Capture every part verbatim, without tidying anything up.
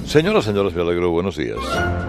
Señoras, señores, me alegro, buenos días.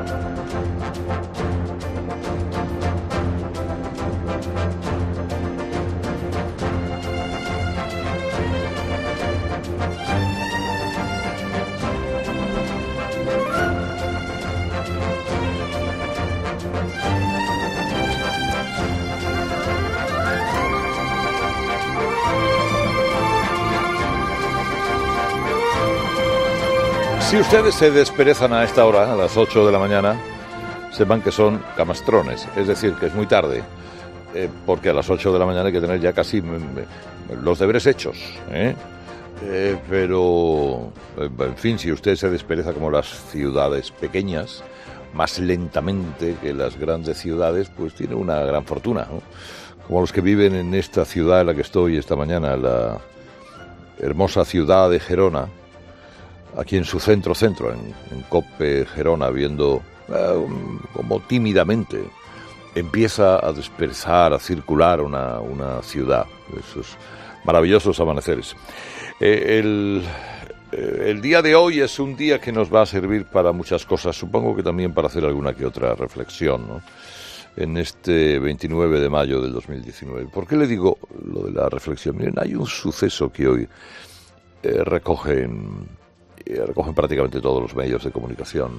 Si ustedes se desperezan a esta hora, a las ocho de la mañana, sepan que son camastrones, es decir, que es muy tarde, eh, porque a las ocho de la mañana hay que tener ya casi mm, los deberes hechos, ¿eh? Eh, pero, en fin, si usted se despereza como las ciudades pequeñas, más lentamente que las grandes ciudades, pues tiene una gran fortuna, ¿no? Como los que viven en esta ciudad en la que estoy esta mañana, la hermosa ciudad de Gerona, aquí en su centro-centro, en, en Cope, Gerona, viendo eh, como tímidamente empieza a dispersar, a circular una, una ciudad, esos maravillosos amaneceres. Eh, el, eh, el día de hoy es un día que nos va a servir para muchas cosas, supongo que también para hacer alguna que otra reflexión, ¿no? En este veintinueve de mayo del dos mil diecinueve. ¿Por qué le digo lo de la reflexión? Miren, hay un suceso que hoy eh, recogen... recogen prácticamente todos los medios de comunicación,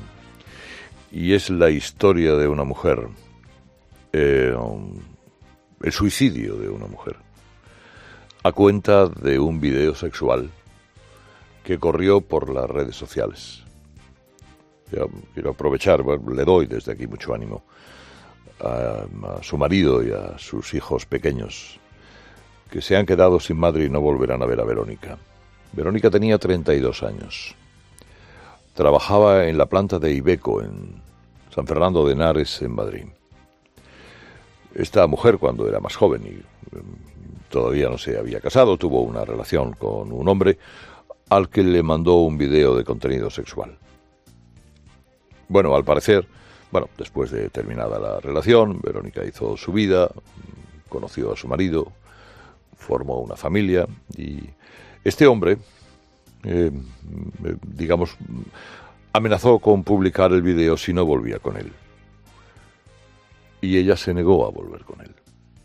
y es la historia de una mujer, eh, el suicidio de una mujer, a cuenta de un video sexual que corrió por las redes sociales. Yo quiero aprovechar, bueno, le doy desde aquí mucho ánimo a, a su marido y a sus hijos pequeños, que se han quedado sin madre y no volverán a ver a Verónica. Verónica tenía treinta y dos años. Trabajaba en la planta de Iveco, en San Fernando de Henares, en Madrid. Esta mujer, cuando era más joven y todavía no se había casado, tuvo una relación con un hombre al que le mandó un video de contenido sexual. Bueno, al parecer, bueno, después de terminada la relación, Verónica hizo su vida, conoció a su marido, formó una familia y este hombre, eh, digamos, amenazó con publicar el video si no volvía con él. Y ella se negó a volver con él.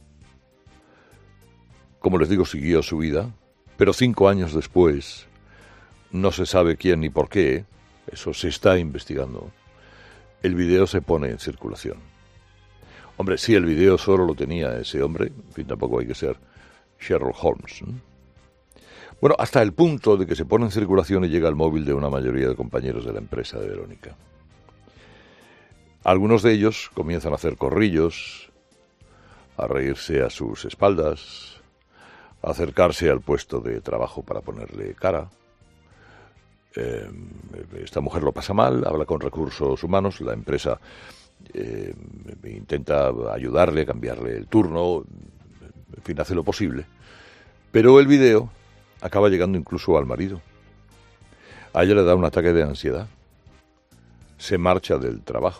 Como les digo, siguió su vida, pero cinco años después, no se sabe quién ni por qué, eso se está investigando, el video se pone en circulación. Hombre, si el video solo lo tenía ese hombre, en fin, tampoco hay que ser Sherlock Holmes, ¿no? Bueno, hasta el punto de que se pone en circulación y llega al móvil de una mayoría de compañeros de la empresa de Verónica. Algunos de ellos comienzan a hacer corrillos, a reírse a sus espaldas, a acercarse al puesto de trabajo para ponerle cara. Eh, esta mujer lo pasa mal, habla con recursos humanos, la empresa eh, intenta ayudarle, cambiarle el turno, en fin, hace lo posible. Pero el video acaba llegando incluso al marido. A ella le da un ataque de ansiedad. Se marcha del trabajo.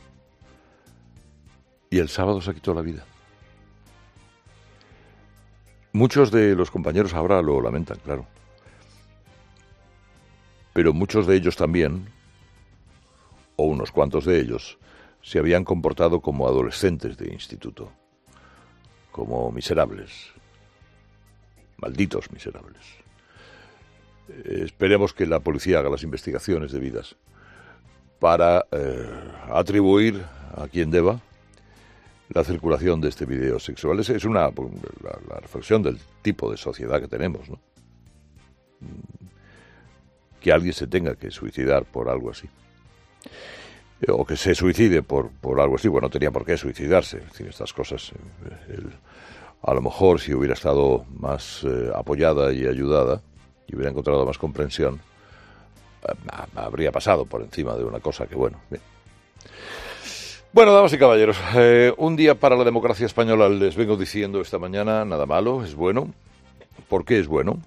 Y el sábado se quitó la vida. Muchos de los compañeros ahora lo lamentan, claro. Pero muchos de ellos también, o unos cuantos de ellos, se habían comportado como adolescentes de instituto, como miserables. Malditos miserables. Eh, esperemos que la policía haga las investigaciones debidas para eh, atribuir a quien deba la circulación de este video sexual. Es, es una la, la reflexión del tipo de sociedad que tenemos, ¿no? Que alguien se tenga que suicidar por algo así. O que se suicide por, por algo así. Bueno, no tenía por qué suicidarse. Es decir, estas cosas... Eh, el, A lo mejor, si hubiera estado más eh, apoyada y ayudada, y hubiera encontrado más comprensión, eh, habría pasado por encima de una cosa que, bueno... Bien. Bueno, damas y caballeros, eh, un día para la democracia española, les vengo diciendo esta mañana, nada malo, es bueno. ¿Por qué es bueno?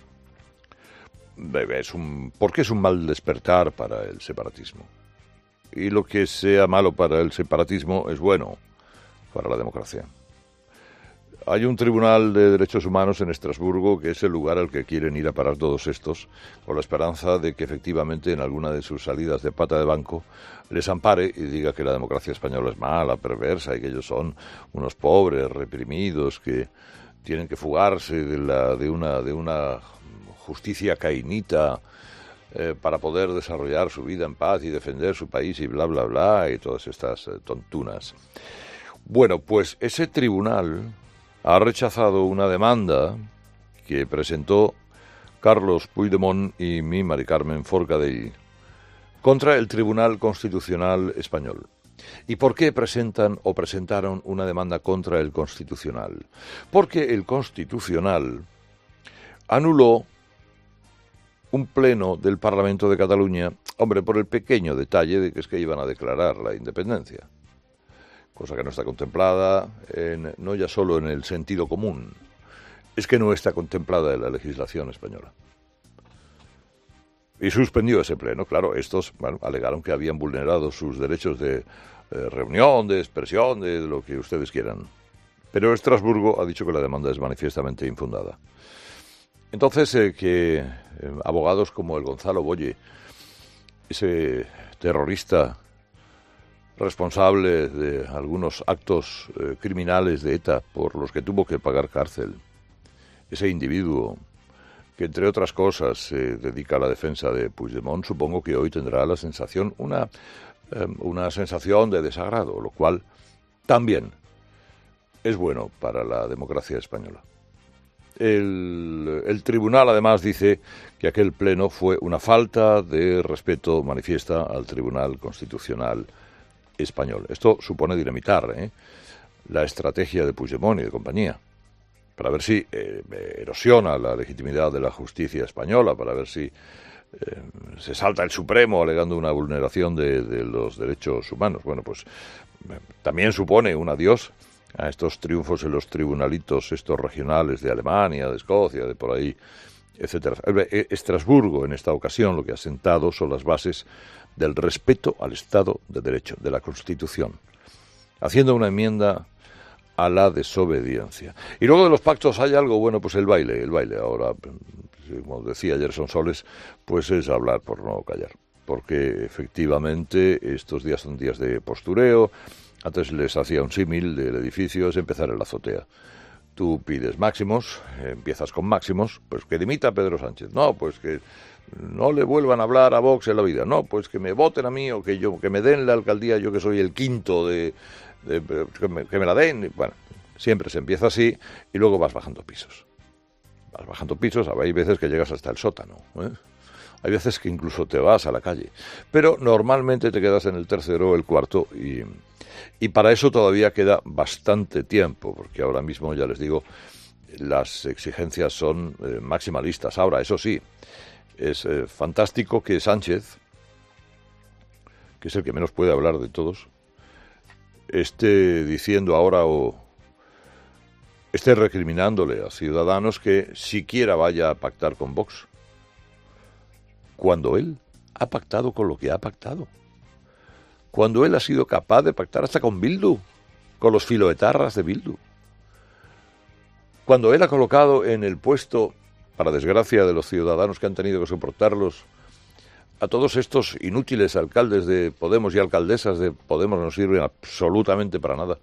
Es un, porque es un mal despertar para el separatismo. Y lo que sea malo para el separatismo es bueno para la democracia. Hay un tribunal de derechos humanos en Estrasburgo que es el lugar al que quieren ir a parar todos estos, con la esperanza de que efectivamente en alguna de sus salidas de pata de banco les ampare y diga que la democracia española es mala, perversa y que ellos son unos pobres, reprimidos, que tienen que fugarse de, la, de, una, de una justicia cainita eh, para poder desarrollar su vida en paz y defender su país y bla, bla, bla, y todas estas eh, tontunas. Bueno, pues ese tribunal ha rechazado una demanda que presentó Carlos Puigdemont y mi Mari Carmen Forcadell contra el Tribunal Constitucional Español. ¿Y por qué presentan o presentaron una demanda contra el Constitucional? Porque el Constitucional anuló un pleno del Parlamento de Cataluña, hombre, por el pequeño detalle de que es que iban a declarar la independencia, cosa que no está contemplada en, no ya solo en el sentido común, es que no está contemplada en la legislación española. Y suspendió ese pleno. Claro, estos bueno, alegaron que habían vulnerado sus derechos de eh, reunión, de expresión, de, de lo que ustedes quieran. Pero Estrasburgo ha dicho que la demanda es manifiestamente infundada. Entonces, eh, que eh, abogados como el Gonzalo Boye, ese terrorista responsable de algunos actos eh, criminales de ETA por los que tuvo que pagar cárcel, ese individuo que entre otras cosas se dedica a la defensa de Puigdemont, supongo que hoy tendrá la sensación, una, eh, una sensación de desagrado, lo cual también es bueno para la democracia española. El, el tribunal además dice que aquel pleno fue una falta de respeto manifiesta al Tribunal Constitucional Español. Esto supone dinamitar ¿eh? la estrategia de Puigdemont y de compañía, para ver si eh, erosiona la legitimidad de la justicia española, para ver si eh, se salta el Supremo alegando una vulneración de, de los derechos humanos. Bueno, pues eh, también supone un adiós a estos triunfos en los tribunalitos estos regionales de Alemania, de Escocia, de por ahí, etcétera. Estrasburgo, en esta ocasión, lo que ha sentado son las bases del respeto al Estado de Derecho, de la Constitución, haciendo una enmienda a la desobediencia. Y luego de los pactos hay algo, bueno, pues el baile, el baile. Ahora, como decía Gerson Soles, pues es hablar por no callar, porque efectivamente estos días son días de postureo. Antes les hacía un símil del edificio, es empezar en la azotea. Tú pides máximos, empiezas con máximos, pues que dimita a Pedro Sánchez. No, pues que no le vuelvan a hablar a Vox en la vida. No, pues que me voten a mí o que yo que me den la alcaldía, yo que soy el quinto de... de que, me, que me la den. Bueno, siempre se empieza así y luego vas bajando pisos. Vas bajando pisos, hay veces que llegas hasta el sótano, ¿eh? Hay veces que incluso te vas a la calle. Pero normalmente te quedas en el tercero o el cuarto y... Y para eso todavía queda bastante tiempo, porque ahora mismo, ya les digo, las exigencias son eh, maximalistas. Ahora, eso sí, es eh, fantástico que Sánchez, que es el que menos puede hablar de todos, esté diciendo ahora o esté recriminándole a Ciudadanos que siquiera vaya a pactar con Vox, cuando él ha pactado con lo que ha pactado. Cuando él ha sido capaz de pactar hasta con Bildu, con los filoetarras de Bildu. Cuando él ha colocado en el puesto, para desgracia de los ciudadanos que han tenido que soportarlos, a todos estos inútiles alcaldes de Podemos y alcaldesas de Podemos no sirven absolutamente para nada.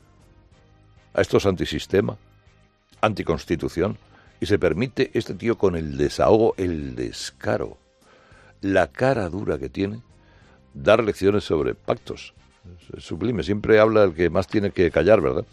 A estos antisistema, anticonstitución, y se permite este tío con el desahogo, el descaro, la cara dura que tiene, dar lecciones sobre pactos. Es sublime, siempre habla el que más tiene que callar, ¿verdad?